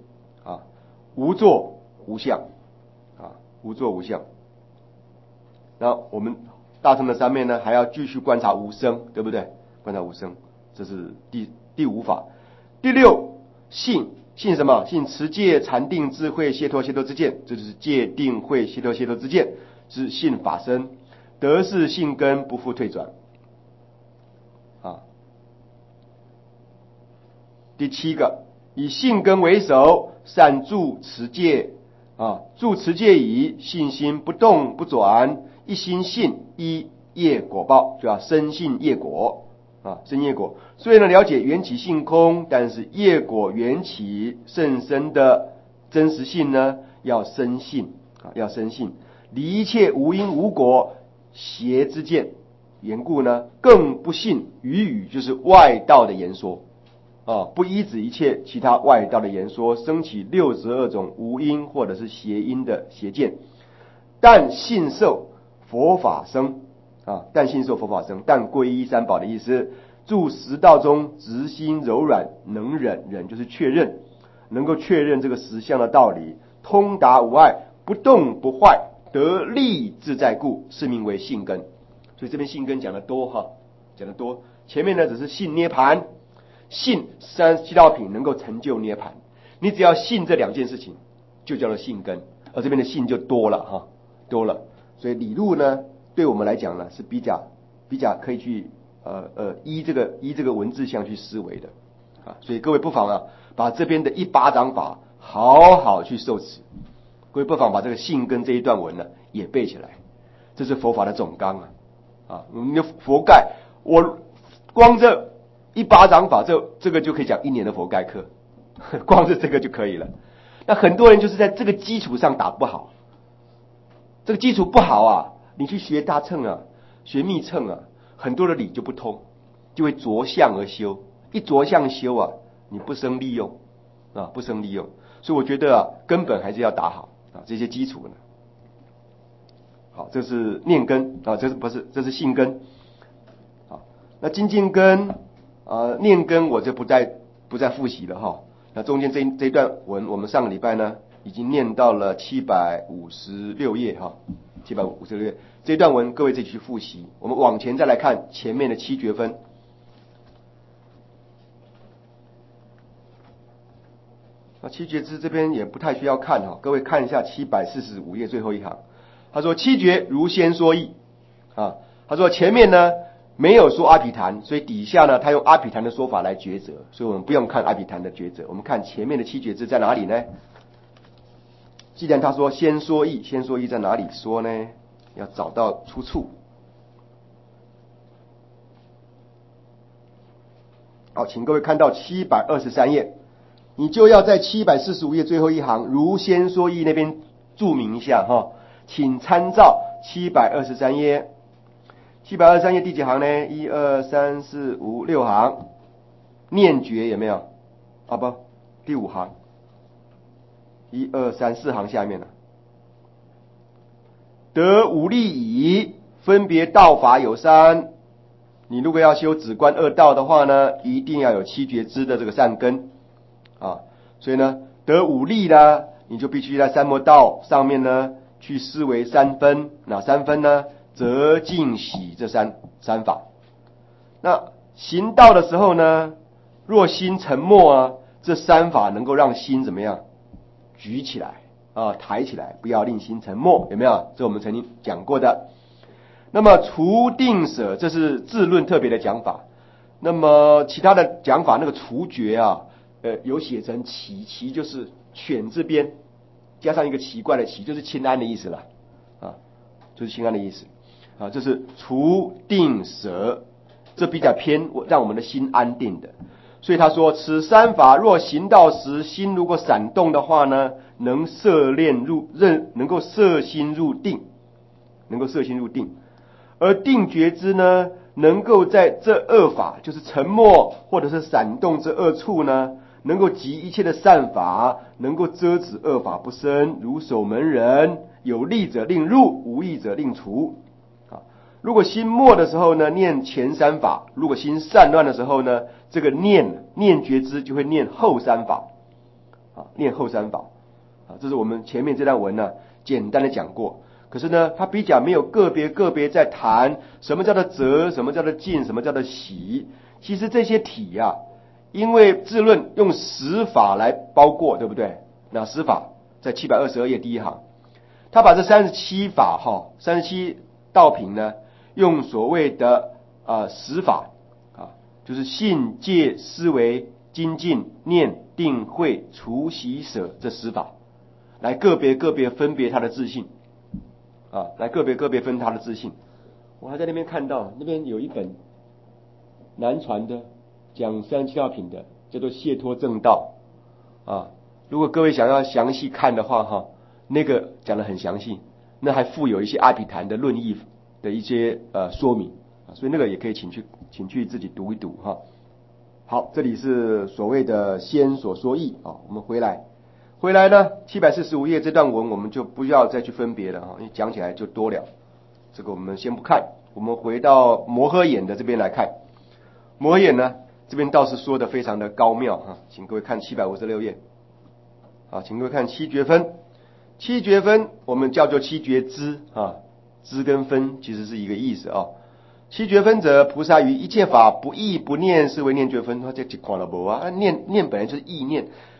啊，无作无相啊，无作无相。然后我们大乘的三昧呢，还要继续观察无生，对不对？观察无生，这是第第五法。第六，信信什么？信持戒、禅定、智慧、解脱、解脱之见，这就是戒定慧解脱解脱之见，是信法身，得是信根，不复退转。啊，第七个，以信根为首，善住持戒啊，住持戒已，信心不动不转，一心信，一业果报，就要生信业果啊，生业果。所以呢，了解缘起性空，但是业果缘起甚深的真实性呢，要深信啊，要深信，离一切无因无果邪之见缘故呢，更不信语语，就是外道的言说啊，不依止一切其他外道的言说，升起六十二种无因或者是邪因的邪见，但信受佛法生啊，但信受佛法生，但皈依三宝的意思，住十道中直心柔软，能忍，忍就是确认，能够确认这个实相的道理，通达无碍，不动不坏，得利自在故，是名为信根。所以这边信根讲得多哈，讲得多。前面呢只是信涅盘，信三七道品能够成就涅盘，你只要信这两件事情，就叫做信根。而这边的信就多了哈，多了。所以理路呢，对我们来讲呢是比较比较可以去呃呃依这个依这个文字相去思维的啊。所以各位不妨啊，把这边的一巴掌法好好去受持。各位不妨把这个信根这一段文呢也背起来，这是佛法的总纲啊。啊，我们的佛盖，我光这一巴掌法，这这个就可以讲一年的佛盖课，光是这个就可以了。那很多人就是在这个基础上打不好，这个基础不好啊，你去学大乘啊，学密乘啊，很多的理就不通，就会着相而修，一着相修啊，你不生利用啊，不生利用。所以我觉得啊，根本还是要打好啊，这些基础呢。好，这是念根啊，这是不是这是信根？好，那精进根啊、念根我就不再不再复习了哈。那中间这这一段文，我们上个礼拜呢已经念到了七百五十六页哈，七百五十六页这一段文，各位自己去复习。我们往前再来看前面的七觉分。那七觉支这边也不太需要看哈，各位看一下七百四十五页最后一行。他说七觉如先说义啊，他说前面呢没有说阿毗昙，所以底下呢他用阿毗昙的说法来抉择，所以我们不用看阿毗昙的抉择，我们看前面的七觉支在哪里呢？既然他说先说义，先说义在哪里说呢？要找到出处。好，请各位看到七百二十三页，你就要在七百四十五页最后一行如先说义那边注明一下哈。请参照七百二十三页，七百二十三页第几行呢？一二三四五六行，念觉有没有？啊不，第五行，一二三四行下面了。得五利已，分别道法有三。你如果要修止观二道的话呢，一定要有七觉支的这个善根啊。所以呢，得五利呢，你就必须在三摩道上面呢。去思维三分，哪三分呢？则净喜这三三法。那行道的时候呢，若心沉默啊，这三法能够让心怎么样？举起来啊，抬起来，不要令心沉默，有没有？这我们曾经讲过的。那么除定舍，这是智论特别的讲法。那么其他的讲法，那个除觉啊，呃，有写成奇，奇就是犬字边。加上一个奇怪的奇，就是清安的意思了，啊，就是清安的意思，啊，这是除定舍，这比较偏让我们的心安定的。所以他说，此三法若行道时，心如果闪动的话呢，能摄念入任，能够摄心入定，能够摄心入定。而定觉支呢，能够在这二法，就是沉默或者是闪动这二处呢。能够集一切的善法，能够遮止恶法不生，如守门人，有利者令入，无益者令除。啊，如果心默的时候呢，念前三法；如果心散乱的时候呢，这个念念觉支就会念后三法。啊， 念后三法啊，这是我们前面这段文呢简单的讲过。可是呢，他比较没有个别个别在谈什么叫做则，什么叫做进，什么叫做喜。其实这些体呀、啊，因为智论用十法来包括，对不对？那十法在七百二十二页第一行，他把这三十七法哈，三十七道品呢，用所谓的呃十法啊，就是信、戒、思维、精进、念、定、慧、除、习、舍这十法，来个别个别分别他的自信啊，来个别个别分他的自信。我还在那边看到，那边有一本南传的讲三十七道品的，叫做《解脱正道》啊。如果各位想要详细看的话，哈，那个讲得很详细，那还附有一些阿毗昙的论义的一些呃说明啊，所以那个也可以请去请去自己读一读哈。好，这里是所谓的先所说义啊，我们回来回来呢，七百四十五页这段文我们就不要再去分别了哈，因为讲起来就多了，这个我们先不看，我们回到摩诃衍的这边来看。摩诃衍呢，这边倒是说的非常的高妙哈，请各位看七百五十六页。好，请各位看七觉分。七觉分我们叫做七觉支啊，支跟分其实是一个意思啊。七觉分者，菩萨于一切法不意不念，是为念觉分。他这就看了不啊？念念本来就是意念，